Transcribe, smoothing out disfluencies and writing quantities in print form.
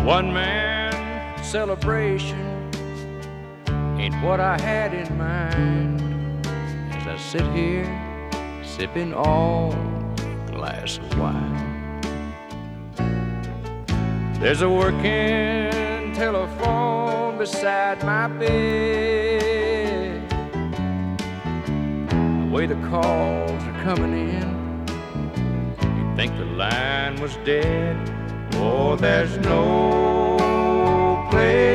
One man celebration ain't what I had in mind as I sit here sipping on a glass of wine. There's a working telephone beside my bed. The way the calls are coming in, you'd think the line was dead. Oh, there's no place